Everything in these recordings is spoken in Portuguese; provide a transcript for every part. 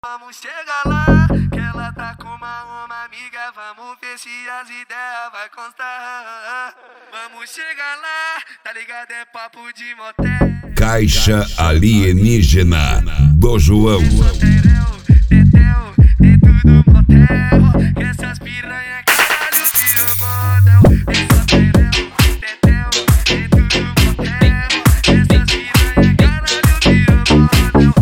Vamos chegar lá, que ela tá com uma amiga. Vamos ver se as ideias vai constar. Vamos chegar lá, tá ligado? É papo de motel. Caixa alienígena do João. Dentro do motel, que essas piranha caralho virou bordel. Dentro do motel, que essas piranha caralho virou bordel.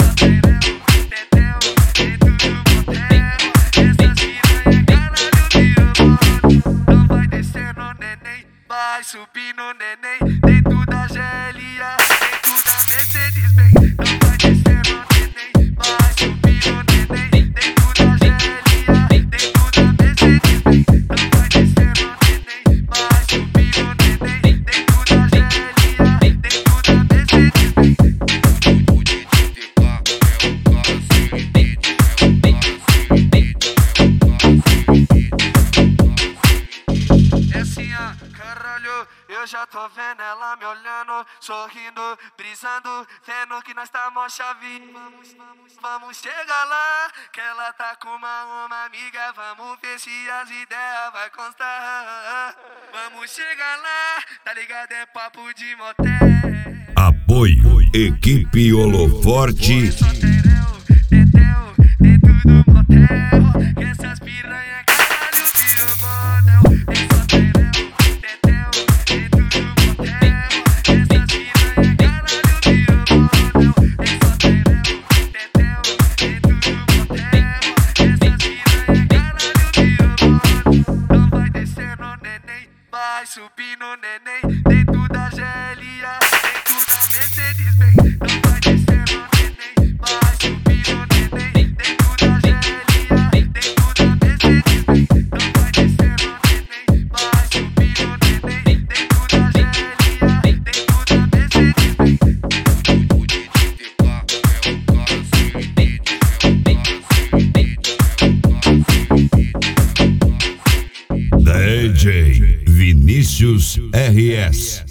Dentro do motel, que essas piranha caralho virou bordel. Não vai descendo neném, vai subindo neném. Dentro da GLA, dentro da Mercedes Benz. Não vai descendo neném, vai subindo neném. Dentro da GLA, dentro da Mercedes Benz. Não vai descendo neném, vai subindo neném. Dentro da GLA, dentro da Mercedes Benz. É assim, ó, caralho, eu já tô vendo ela me olhando, sorrindo, brisando, vendo que nós tá mó chave. Vamos chegar lá, que ela tá com uma amiga. Vamos ver se as ideias vai constar. Vamos chegar lá, tá ligado? É papo de motel. Apoio Equipe Holoforte. Dentro do motel, que essas piranha caralho virou bordel. Dentro do motel, que essas piranha caralho virou bordel. Dentro do motel, que essas piranha caralho virou bordel. Não vai descendo neném, vai subindo neném. Dentro da GLA, dentro da Mercedes Benz. Não vai descendo neném, vai subindo neném. Dentro da GLA, dentro da Mercedes Benz. Não vai descendo neném, vai subindo neném. Dentro da GLA, dentro da Mercedes Benz. DJ Vinícius RS.